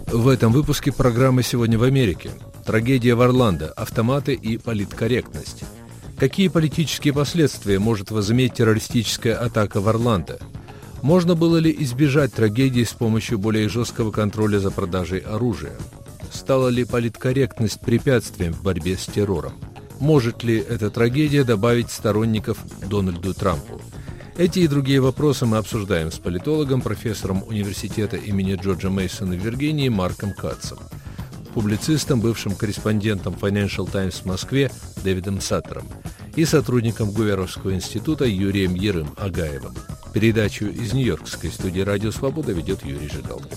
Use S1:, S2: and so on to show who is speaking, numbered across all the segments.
S1: В этом выпуске программы «Сегодня в Америке». Трагедия в Орландо, автоматы и политкорректность. Какие политические последствия может возыметь террористическая атака в Орландо? Можно было ли избежать трагедии с помощью более жесткого контроля за продажей оружия? Стала ли политкорректность препятствием в борьбе с террором? Может ли эта трагедия добавить сторонников Дональду Трампу? Эти и другие вопросы мы обсуждаем с политологом, профессором университета имени Джорджа Мейсона в Виргинии Марком Катцем, публицистом, бывшим корреспондентом Financial Times в Москве Дэвидом Саттером и сотрудником Гуверовского института Юрием Ерым-Агаевым. Передачу из Нью-Йоркской студии «Радио Свобода» ведет Юрий Жигалкин.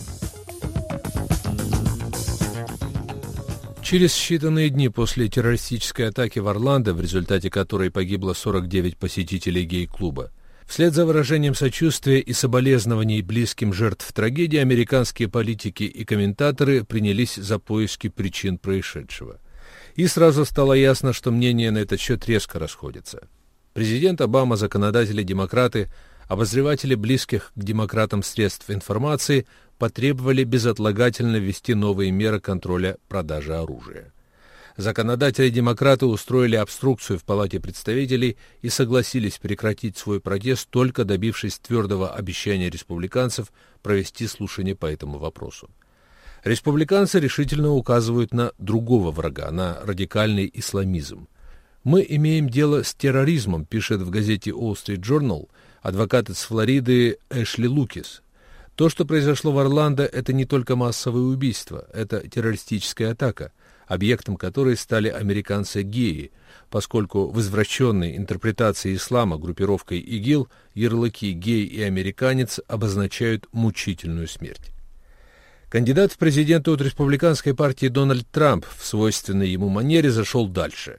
S1: Через считанные дни после террористической атаки в Орландо, в результате которой погибло 49 посетителей гей-клуба, вслед за выражением сочувствия и соболезнований близким жертв трагедии, американские политики и комментаторы принялись за поиски причин происшедшего. И сразу стало ясно, что мнения на этот счет резко расходятся. Президент Обама, законодатели-демократы, обозреватели близких к демократам средств информации потребовали безотлагательно ввести новые меры контроля продажи оружия. Законодатели-демократы устроили обструкцию в Палате представителей и согласились прекратить свой протест, только добившись твердого обещания республиканцев провести слушание по этому вопросу. Республиканцы решительно указывают на другого врага, на радикальный исламизм. «Мы имеем дело с терроризмом», пишет в газете Wall Street Journal адвокат из Флориды Эшли Лукис. То, что произошло в Орландо, это не только массовое убийство, это террористическая атака, объектом которой стали американцы-геи, поскольку в извращенной интерпретации ислама группировкой ИГИЛ ярлыки «гей» и «американец» обозначают мучительную смерть. Кандидат в президенты от республиканской партии Дональд Трамп в свойственной ему манере зашел дальше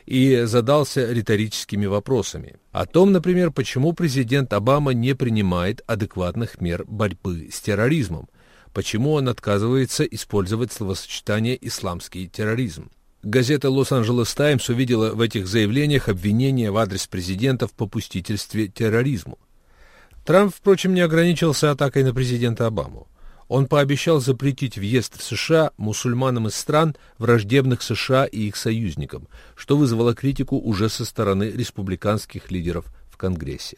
S1: и задался риторическими вопросами. О том, например, почему президент Обама не принимает адекватных мер борьбы с терроризмом, почему он отказывается использовать словосочетание «исламский терроризм». Газета «Лос-Анджелес Таймс» увидела в этих заявлениях обвинения в адрес президента в попустительстве терроризму. Трамп, впрочем, не ограничился атакой на президента Обаму. Он пообещал запретить въезд в США мусульманам из стран, враждебных США и их союзникам, что вызвало критику уже со стороны республиканских лидеров в Конгрессе.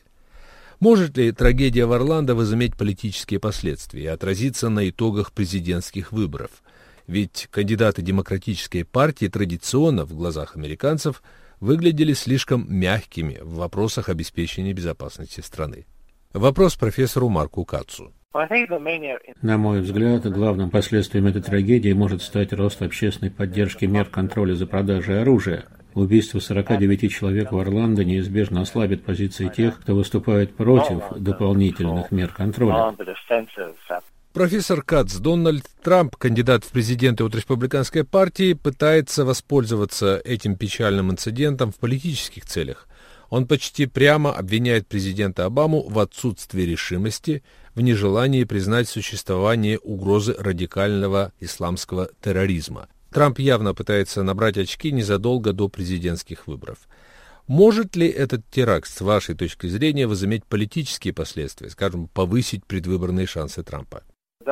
S1: Может ли трагедия в Орландо возыметь политические последствия и отразиться на итогах президентских выборов? Ведь кандидаты Демократической партии традиционно в глазах американцев выглядели слишком мягкими в вопросах обеспечения безопасности страны. Вопрос профессору Марку Катцу.
S2: На мой взгляд, главным последствием этой трагедии может стать рост общественной поддержки мер контроля за продажей оружия. Убийство 49 человек в Орландо неизбежно ослабит позиции тех, кто выступает против дополнительных мер контроля.
S1: Профессор Катц, Дональд Трамп, кандидат в президенты от республиканской партии, пытается воспользоваться этим печальным инцидентом в политических целях. Он почти прямо обвиняет президента Обаму в отсутствии решимости, в нежелании признать существование угрозы радикального исламского терроризма. Трамп явно пытается набрать очки незадолго до президентских выборов. Может ли этот теракт, с вашей точки зрения, возыметь политические последствия, скажем, повысить предвыборные шансы Трампа?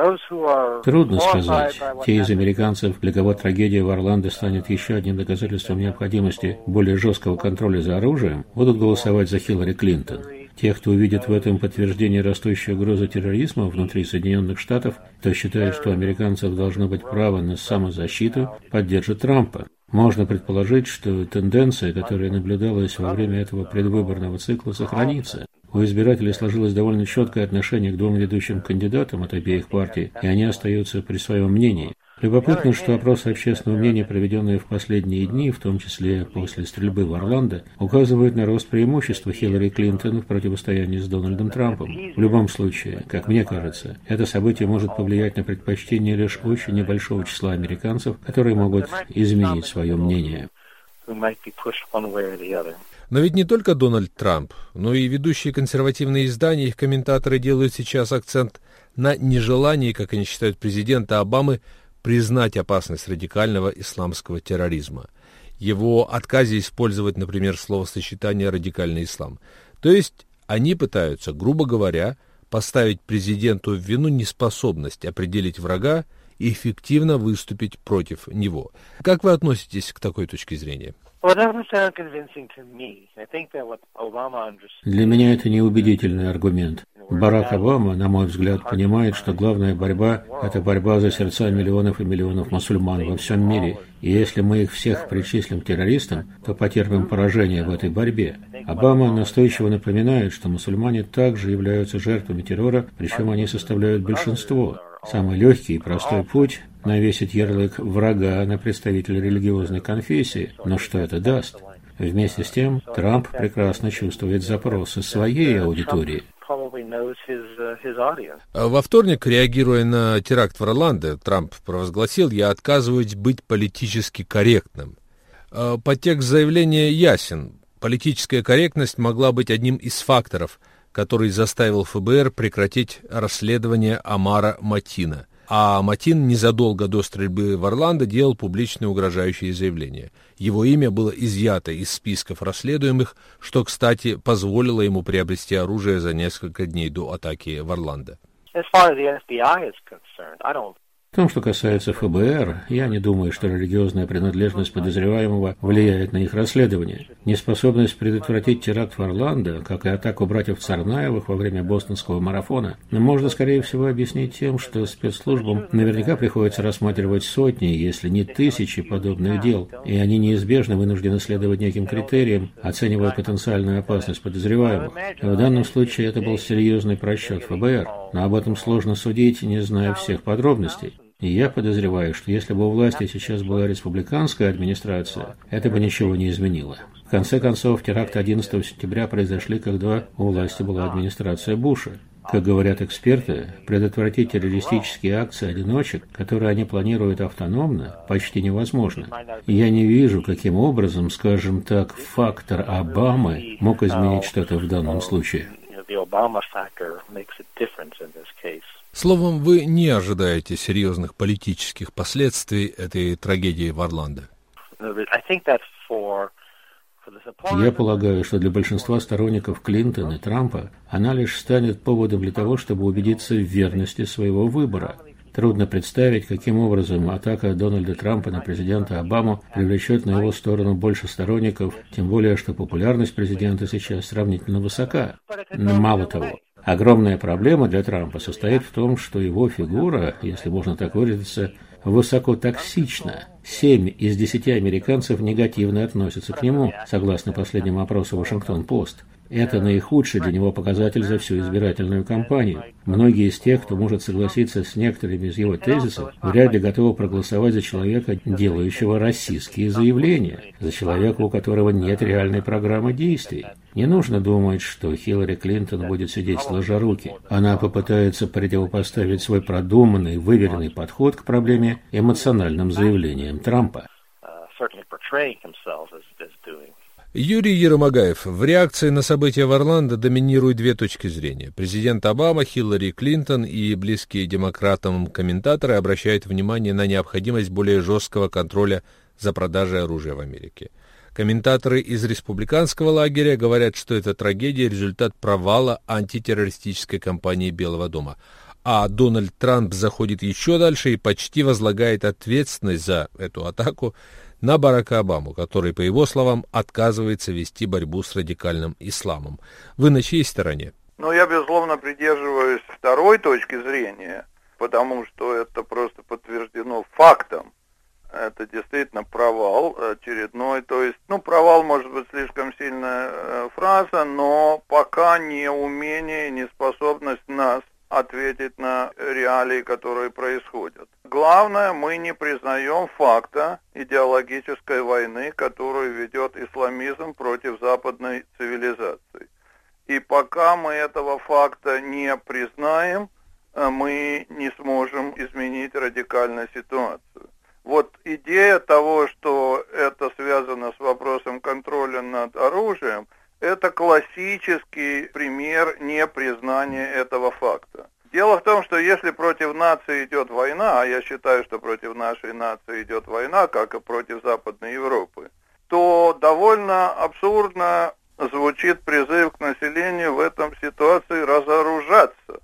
S2: Трудно сказать. Те из американцев, для кого трагедия в Орландо станет еще одним доказательством необходимости более жесткого контроля за оружием, будут голосовать за Хиллари Клинтон. Те, кто увидит в этом подтверждение растущей угрозы терроризма внутри Соединенных Штатов, кто считает, что у американцев должно быть право на самозащиту, поддержат Трампа. Можно предположить, что тенденция, которая наблюдалась во время этого предвыборного цикла, сохранится. У избирателей сложилось довольно четкое отношение к двум ведущим кандидатам от обеих партий, и они остаются при своем мнении. Любопытно, что опросы общественного мнения, проведенные в последние дни, в том числе после стрельбы в Орландо, указывают на рост преимущества Хиллари Клинтон в противостоянии с Дональдом Трампом. В любом случае, как мне кажется, это событие может повлиять на предпочтение лишь очень небольшого числа американцев, которые могут изменить свое мнение.
S1: Но ведь не только Дональд Трамп, но и ведущие консервативные издания, их комментаторы делают сейчас акцент на нежелании, как они считают, президента Обамы признать опасность радикального исламского терроризма, его отказе использовать, например, словосочетание «радикальный ислам». То есть они пытаются, грубо говоря, поставить президенту в вину неспособность определить врага эффективно выступить против него. Как вы относитесь к такой точке зрения?
S2: Для меня это неубедительный аргумент. Барак Обама, на мой взгляд, понимает, что главная борьба – это борьба за сердца миллионов и миллионов мусульман во всем мире. И если мы их всех причислим к террористам, то потерпим поражение в этой борьбе. Обама настойчиво напоминает, что мусульмане также являются жертвами террора, причем они составляют большинство. Самый легкий и простой путь – навесить ярлык врага на представителя религиозной конфессии. Но что это даст? Вместе с тем, Трамп прекрасно чувствует запросы своей аудитории.
S1: Во вторник, реагируя на теракт в Орландо, Трамп провозгласил: «Я отказываюсь быть политически корректным». Подтекст заявления ясен. Политическая корректность могла быть одним из факторов, который заставил ФБР прекратить расследование Амара Матина. А Матин незадолго до стрельбы в Орландо делал публичные угрожающие заявления. Его имя было изъято из списков расследуемых, что, кстати, позволило ему приобрести оружие за несколько дней до атаки в Орландо.
S2: В том, что касается ФБР, я не думаю, что религиозная принадлежность подозреваемого влияет на их расследование. Неспособность предотвратить теракт в Орландо, как и атаку братьев Царнаевых во время бостонского марафона, можно, скорее всего, объяснить тем, что спецслужбам наверняка приходится рассматривать сотни, если не тысячи подобных дел, и они неизбежно вынуждены следовать неким критериям, оценивая потенциальную опасность подозреваемых. В данном случае это был серьезный просчет ФБР, но об этом сложно судить, не зная всех подробностей. И я подозреваю, что если бы у власти сейчас была республиканская администрация, это бы ничего не изменило. В конце концов, теракты 11 сентября произошли, когда у власти была администрация Буша. Как говорят эксперты, предотвратить террористические акции одиночек, которые они планируют автономно, почти невозможно. И я не вижу, каким образом, скажем так, фактор Обамы мог изменить что-то в данном случае.
S1: Словом, вы не ожидаете серьезных политических последствий этой трагедии в Орландо?
S2: Я полагаю, что для большинства сторонников Клинтона и Трампа она лишь станет поводом для того, чтобы убедиться в верности своего выбора. Трудно представить, каким образом атака Дональда Трампа на президента Обаму привлечет на его сторону больше сторонников, тем более, что популярность президента сейчас сравнительно высока. Но мало того, огромная проблема для Трампа состоит в том, что его фигура, если можно так выразиться, высокотоксична. 7 из 10 американцев негативно относятся к нему, согласно последнему опросу «Вашингтон-Пост». Это наихудший для него показатель за всю избирательную кампанию. Многие из тех, кто может согласиться с некоторыми из его тезисов, вряд ли готовы проголосовать за человека, делающего расистские заявления, за человека, у которого нет реальной программы действий. Не нужно думать, что Хиллари Клинтон будет сидеть сложа руки. Она попытается противопоставить свой продуманный, выверенный подход к проблеме эмоциональным заявлениям Трампа.
S1: Юрий Еромагаев. В реакции на события в Орландо доминируют две точки зрения. Президент Обама, Хиллари Клинтон и близкие демократам комментаторы обращают внимание на необходимость более жесткого контроля за продажей оружия в Америке. Комментаторы из республиканского лагеря говорят, что эта трагедия – результат провала антитеррористической кампании Белого дома. А Дональд Трамп заходит еще дальше и почти возлагает ответственность за эту атаку на Барака Обаму, который, по его словам, отказывается вести борьбу с радикальным исламом. Вы на чьей стороне?
S3: Я, безусловно, придерживаюсь второй точки зрения, потому что это просто подтверждено фактом. Это действительно провал очередной. То есть, провал может быть слишком сильная фраза, но пока не умение и неспособность нас ответить на реалии, которые происходят. Главное, мы не признаем факта идеологической войны, которую ведет исламизм против западной цивилизации. И пока мы этого факта не признаем, мы не сможем изменить радикально ситуацию. Вот идея того, что это связано с вопросом контроля над оружием, это классический пример непризнания этого факта. Дело в том, что если против нации идет война, а я считаю, что против нашей нации идет война, как и против Западной Европы, то довольно абсурдно звучит призыв к населению в этом ситуации разоружаться. А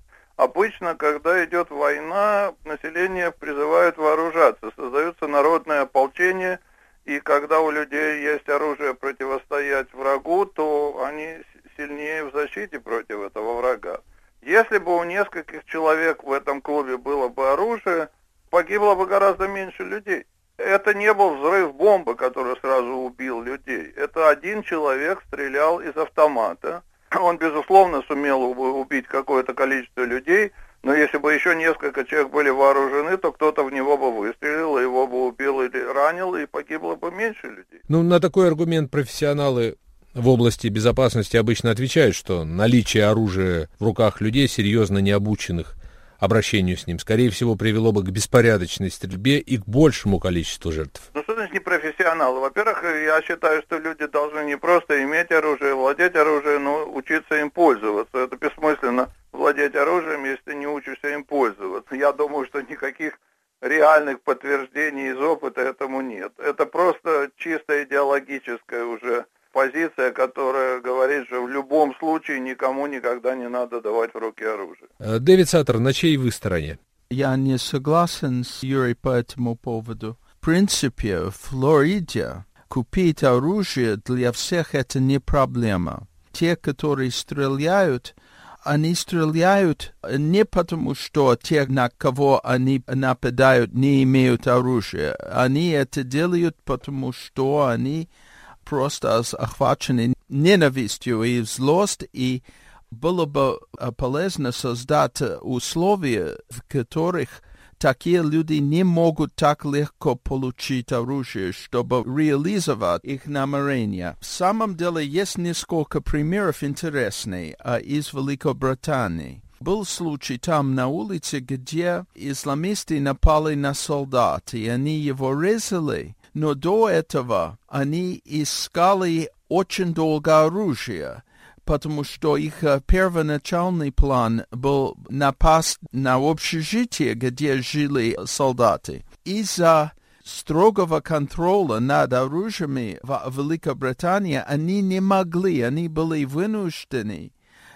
S3: Обычно, когда идет война, население призывают вооружаться, создается народное ополчение, и когда у людей есть оружие противостоять врагу, то они сильнее в защите против этого врага. Если бы у нескольких человек в этом клубе было бы оружие, погибло бы гораздо меньше людей. Это не был взрыв бомбы, который сразу убил людей. Это один человек стрелял из автомата. Он, безусловно, сумел убить какое-то количество людей, но если бы еще несколько человек были вооружены, то кто-то в него бы выстрелил, его бы убил или ранил, и погибло бы меньше людей.
S1: Ну, на такой аргумент профессионалы в области безопасности обычно отвечают, что наличие оружия в руках людей, серьезно необученных обращению с ним, скорее всего, привело бы к беспорядочной стрельбе и к большему количеству жертв.
S3: Ну, что значит непрофессионалы? Во-первых, я считаю, что люди должны не просто иметь оружие, владеть оружием, но учиться им пользоваться. Это бессмысленно владеть оружием, если ты не учишься им пользоваться. Я думаю, что никаких реальных подтверждений из опыта этому нет. Это просто чисто идеологическая уже позиция, которая говорит, что в любом случае никому никогда не надо давать в руки оружие.
S1: Дэвид Саттер, на чьей вы стороне?
S4: Я не согласен с Юрием по этому поводу. В принципе, в Флориде купить оружие для всех это не проблема. Те, которые стреляют, они стреляют не потому, что те, на кого они нападают, не имеют оружия. Они это делают, потому что они просто охвачены ненавистью и злость, и было бы полезно создать условия, в которых такие люди не могут так легко получить оружие, чтобы реализовать их намерения. В самом деле есть несколько примеров интересных из Великобритании. Был случай там на улице, где исламисты напали на солдат, и они его резали. Но до этого они искали очень долго оружие, потому что их первоначальный план был напасть на общежитие, где жили солдаты. Из-за строгого контроля над оружиями в Великобритании они не могли, они были вынуждены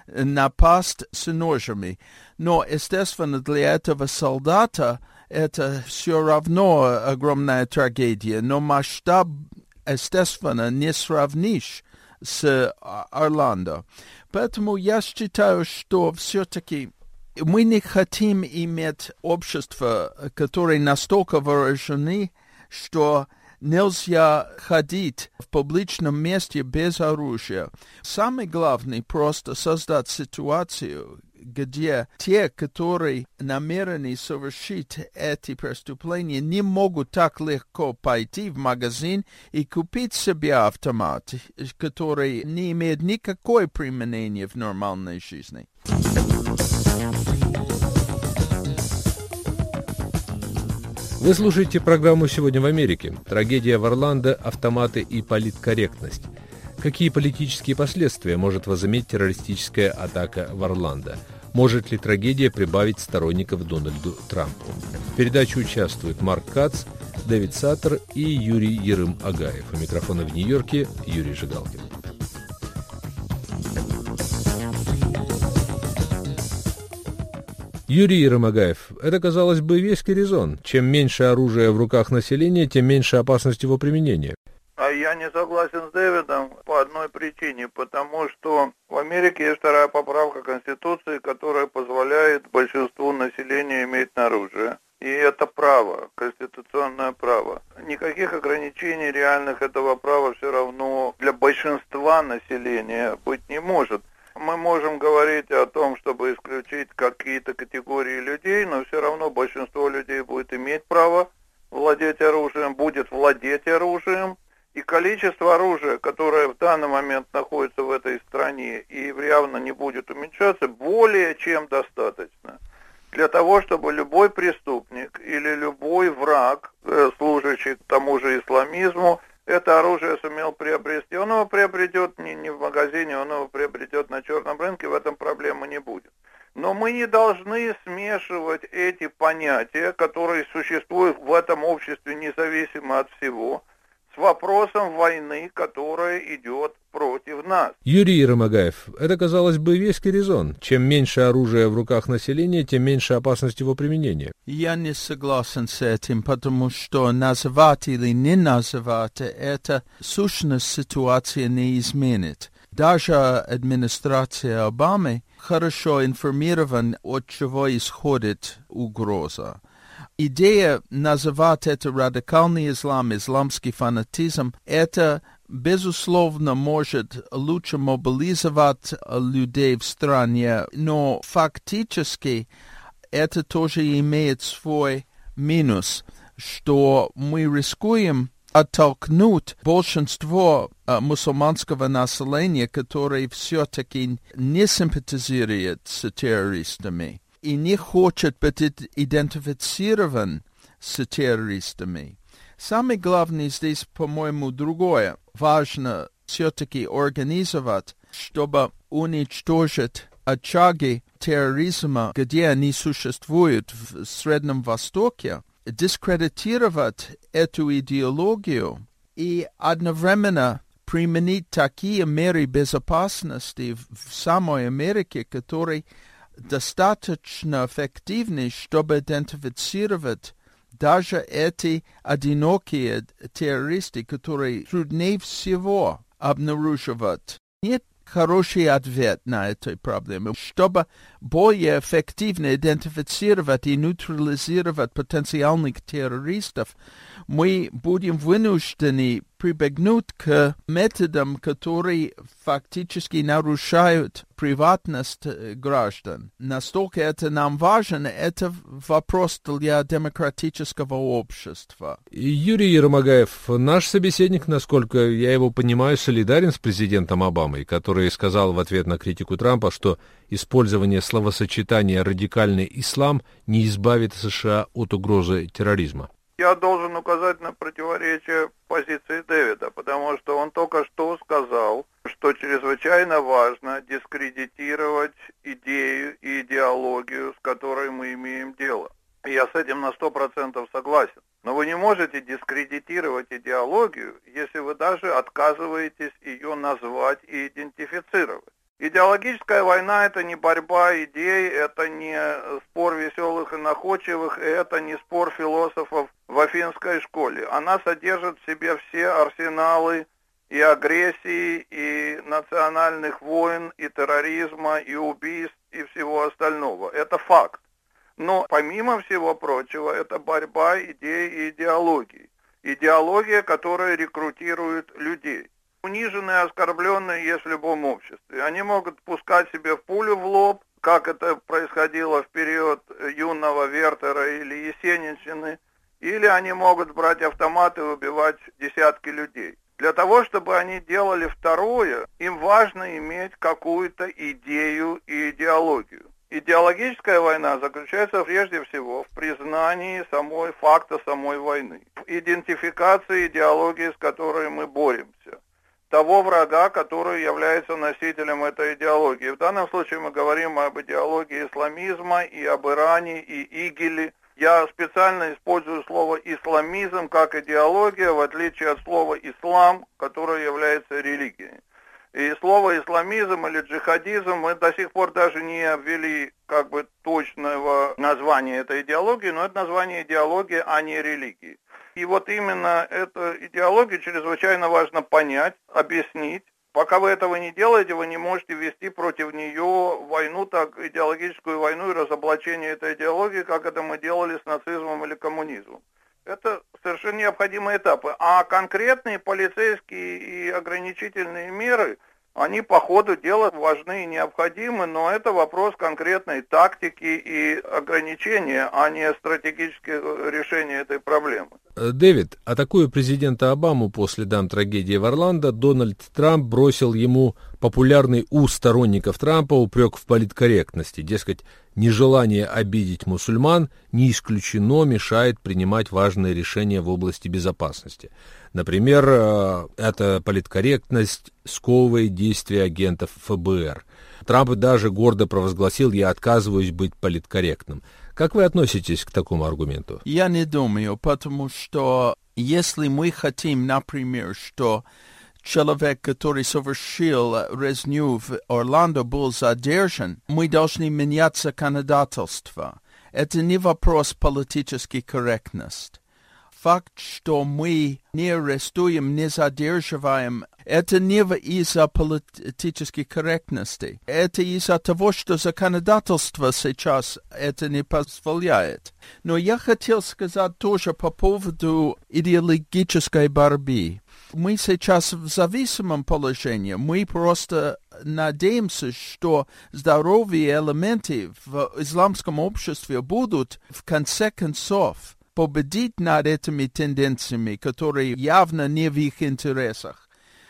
S4: напасть с ножами. Но, естественно, для этого солдата это все равно огромная трагедия, но масштаб, естественно, не сравнишь с Орландо. Поэтому я считаю, что все-таки мы не хотим иметь общество, которое настолько вооружены, что нельзя ходить в публичном месте без оружия. Самое главное просто создать ситуацию, где те, которые намерены совершить эти преступления, не могут так легко пойти в магазин и купить себе автомат, который не имеет никакое применения в нормальной жизни.
S1: Вы слушаете программу «Сегодня в Америке». Трагедия в Орландо, автоматы и политкорректность. Какие политические последствия может возыметь террористическая атака в Орландо? Может ли трагедия прибавить сторонников Дональду Трампу? В передаче участвуют Марк Кац, Дэвид Саттер и Юрий Ерым-Агаев. У микрофона в Нью-Йорке Юрий Жигалкин. Юрий Ерым-Агаев, это, казалось бы, веский резон. Чем меньше оружия в руках населения, тем меньше опасность его применения.
S3: А я не согласен с Дэвидом по одной причине, потому что в Америке есть вторая поправка Конституции, которая позволяет большинству населения иметь оружие. И это право, конституционное право. Никаких ограничений реальных этого права все равно для большинства населения быть не может. Мы можем говорить о том, чтобы исключить какие-то категории людей, но все равно большинство людей будет иметь право владеть оружием, будет владеть оружием. И количество оружия, которое в данный момент находится в этой стране и явно не будет уменьшаться, более чем достаточно для того, чтобы любой преступник или любой враг, служащий тому же исламизму, это оружие сумел приобрести. Он его приобретет не в магазине, он его приобретет на черном рынке, в этом проблемы не будет. Но мы не должны смешивать эти понятия, которые существуют в этом обществе независимо от всего, с вопросом войны, которая идет против нас.
S1: Юрий Еромагаев, это, казалось бы, веский резон. Чем меньше оружия в руках населения, тем меньше опасность его применения.
S4: Я не согласен с этим, потому что называть или не называть это сущность ситуации не изменит. Даже администрация Обамы хорошо информирована, от чего исходит угроза. Идея называть это радикальный ислам, исламский фанатизм, это, безусловно, может лучше мобилизовать людей в стране, но фактически это тоже имеет свой минус, что мы рискуем оттолкнуть большинство мусульманского населения, которое все-таки не симпатизирует с террористами и не хочет быть идентифицирован с террористами. Самое главное здесь, по-моему, другое. Важно все-таки организовать, чтобы уничтожить очаги терроризма, где они существуют в Среднем Востоке, дискредитировать эту идеологию и одновременно применить такие меры безопасности в самой Америке, которые достаточно эффективны, чтобы идентифицировать даже эти одинокие террористы, которые труднее всего обнаруживать. Нет хороший ответ на эту проблему. Чтобы более эффективно идентифицировать и нейтрализировать потенциальных террористов, мы будем вынуждены прибегнуть к методам, которые фактически нарушают приватность граждан. Настолько это нам важно, это вопрос для демократического общества.
S1: Юрий Еромагаев, наш собеседник, насколько я его понимаю, солидарен с президентом Обамой, который сказал в ответ на критику Трампа, что использование словосочетания «радикальный ислам» не избавит США от угрозы терроризма.
S3: Я должен указать на противоречие позиции Дэвида, потому что он только что сказал, что чрезвычайно важно дискредитировать идею и идеологию, с которой мы имеем дело. И я с этим на 100% согласен. Но вы не можете дискредитировать идеологию, если вы даже отказываетесь ее назвать и идентифицировать. Идеологическая война – это не борьба идей, это не спор веселых и находчивых, и это не спор философов в Афинской школе. Она содержит в себе все арсеналы и агрессии, и национальных войн, и терроризма, и убийств, и всего остального. Это факт. Но помимо всего прочего, это борьба идей и идеологий. Идеология, которая рекрутирует людей. Униженные, оскорбленные есть в любом обществе. Они могут пускать себе пулю в лоб, как это происходило в период юного Вертера или Есенинщины, или они могут брать автоматы и убивать десятки людей. Для того, чтобы они делали второе, им важно иметь какую-то идею и идеологию. Идеологическая война заключается прежде всего в признании факта самой войны, в идентификации идеологии, с которой мы боремся, того врага, который является носителем этой идеологии. В данном случае мы говорим об идеологии исламизма и об Иране, и ИГИЛе. Я специально использую слово «исламизм» как идеология, в отличие от слова «ислам», которое является религией. И слово «исламизм» или «джихадизм» мы до сих пор даже не ввели точного названия этой идеологии, но это название идеологии, а не религии. И вот именно эту идеологию чрезвычайно важно понять, объяснить. Пока вы этого не делаете, вы не можете вести против нее войну, так идеологическую войну и разоблачение этой идеологии, как это мы делали с нацизмом или коммунизмом. Это совершенно необходимые этапы. А конкретные полицейские и ограничительные меры, они по ходу дела важны и необходимы, но это вопрос конкретной тактики и ограничения, а не стратегического решения этой проблемы.
S1: Дэвид, атакуя президента Обаму после трагедии в Орландо, Дональд Трамп бросил ему популярный у сторонников Трампа упрек в политкорректности. Дескать, нежелание обидеть мусульман не исключено мешает принимать важные решения в области безопасности. Например, эта политкорректность сковывает действия агентов ФБР. Трамп даже гордо провозгласил: «Я отказываюсь быть политкорректным». Как вы относитесь к такому аргументу?
S4: Я не думаю, потому что Если мы хотим, например, что человек, который совершил резню в Орландо, был задержан, мы должны менять законодательство. Это не вопрос политической корректности. Факт, что мы не арестуем, не задерживаем, это не из-за политической корректности. Это из-за того, что законодательство сейчас это не позволяет. Но я хотел сказать тоже по поводу идеологической борьбы. Мы сейчас в зависимом положении. Мы просто надеемся, что здоровые элементы в исламском обществе будут в конце концов победить над этими тенденциями, которые явно не в их интересах.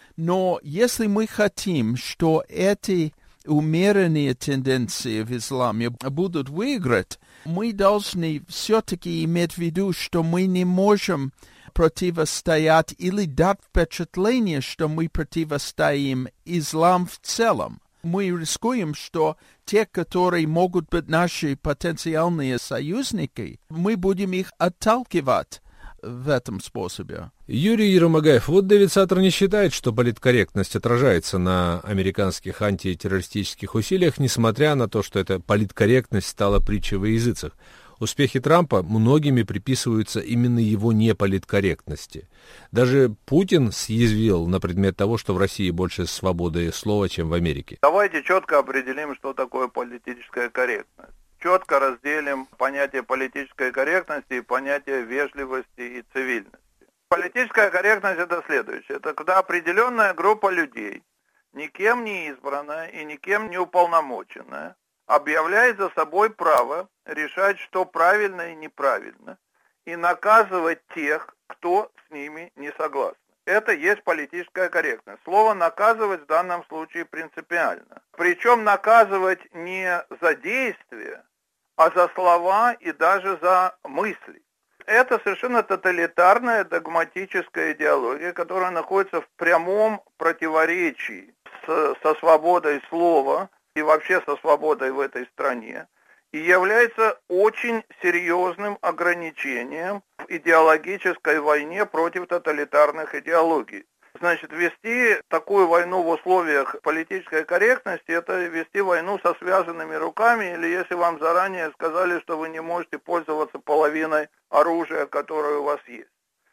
S4: Но если мы хотим, что эти умеренные тенденции в исламе будут выиграть, мы должны все-таки иметь в виду, что мы не можем противостоять или дать впечатление, что мы противостоим ислам в целом. Мы рискуем, что те, которые могут быть наши потенциальные союзники, мы будем их отталкивать в этом способе.
S1: Юрий Еромагаев, вот Дэвид Саттер не считает, что политкорректность отражается на американских антитеррористических усилиях, несмотря на то, что эта политкорректность стала притчей во языцах. Успехи Трампа многими приписываются именно его неполиткорректности. Даже Путин съязвил на предмет того, что в России больше свободы слова, чем в Америке.
S3: Давайте четко определим, что такое политическая корректность. Четко разделим понятие политической корректности и понятие вежливости и цивильности. Политическая корректность — это следующее. Это когда определенная группа людей, никем не избранная и никем не уполномоченная, объявляет за собой право решать, что правильно и неправильно, и наказывать тех, кто с ними не согласен. Это есть политическая корректность. Слово «наказывать» в данном случае принципиально. Причем наказывать не за действия, а за слова и даже за мысли. Это совершенно тоталитарная догматическая идеология, которая находится в прямом противоречии со свободой слова и вообще со свободой в этой стране, и является очень серьезным ограничением в идеологической войне против тоталитарных идеологий. Значит, вести такую войну в условиях политической корректности — это вести войну со связанными руками, или если вам заранее сказали, что вы не можете пользоваться половиной оружия, которое у вас есть.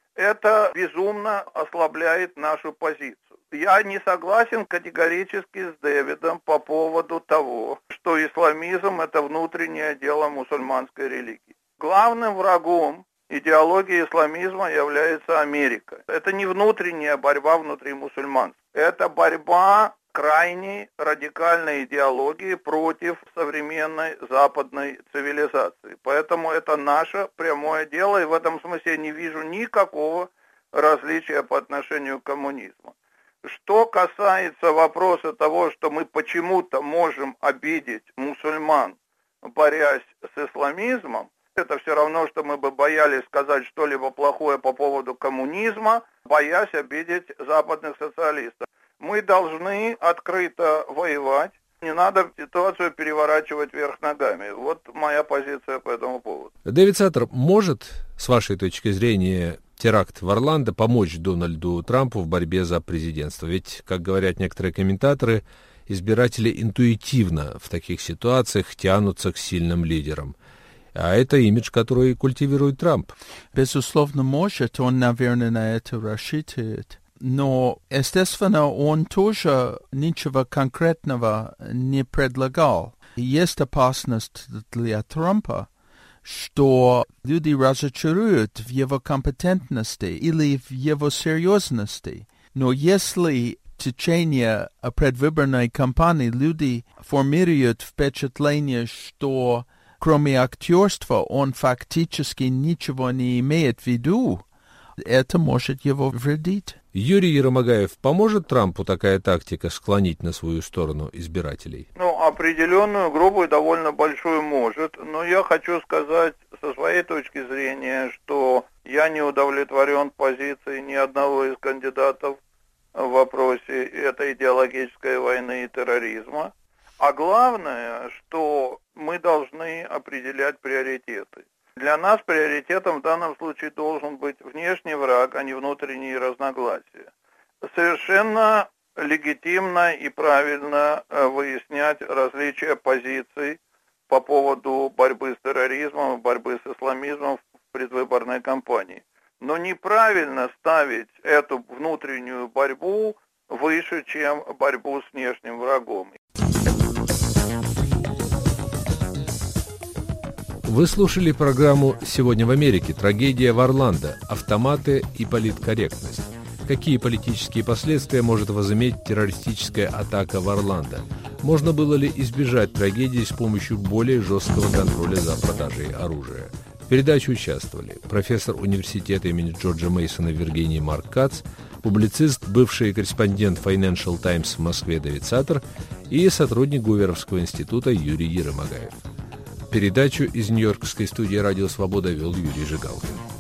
S3: Это безумно ослабляет нашу позицию. Я не согласен категорически с Дэвидом по поводу того, что исламизм — это внутреннее дело мусульманской религии. Главным врагом идеологии исламизма является Америка. Это не внутренняя борьба внутри мусульманства. Это борьба крайней радикальной идеологии против современной западной цивилизации. Поэтому это наше прямое дело, и в этом смысле я не вижу никакого различия по отношению к коммунизму. Что касается вопроса того, что мы почему-то можем обидеть мусульман, борясь с исламизмом, это все равно, что мы бы боялись сказать что-либо плохое по поводу коммунизма, боясь обидеть западных социалистов. Мы должны открыто воевать, не надо ситуацию переворачивать вверх ногами. Вот моя позиция по этому поводу.
S1: Дэвид Саттер, может, с вашей точки зрения, теракт в Орландо помочь Дональду Трампу в борьбе за президентство? Ведь, как говорят некоторые комментаторы, избиратели интуитивно в таких ситуациях тянутся к сильным лидерам. А это имидж, который культивирует Трамп.
S4: Безусловно, может, он, наверное, на это рассчитывает. Но, естественно, он тоже ничего конкретного не предлагал. Есть опасность для Трампа, что люди разочаруют в его компетентности или в его серьезности. Но если в течение предвыборной кампании люди формируют впечатление, что кроме актерства он фактически ничего не имеет в виду, это может его вредить.
S1: Юрий Еромагаев, поможет Трампу такая тактика склонить на свою сторону избирателей?
S3: Определенную группу довольно большую может, но я хочу сказать со своей точки зрения, что я не удовлетворен позицией ни одного из кандидатов в вопросе этой идеологической войны и терроризма. А главное, что мы должны определять приоритеты. Для нас приоритетом в данном случае должен быть внешний враг, а не внутренние разногласия. Совершенно легитимно и правильно выяснять различия позиций по поводу борьбы с терроризмом, борьбы с исламизмом в предвыборной кампании. Но неправильно ставить эту внутреннюю борьбу выше, чем борьбу с внешним врагом.
S1: Вы слушали программу «Сегодня в Америке. Трагедия в Орландо. Автоматы и политкорректность». Какие политические последствия может возыметь террористическая атака в Орландо? Можно было ли избежать трагедии с помощью более жесткого контроля за продажей оружия? В передаче участвовали профессор университета имени Джорджа Мейсона в Виргинии Марк Кац, публицист, бывший корреспондент Financial Times в Москве Давид Саттер и сотрудник Гуверовского института Юрий Ерымагаев. Передачу из Нью-Йоркской студии «Радио Свобода» вел Юрий Жигалкин.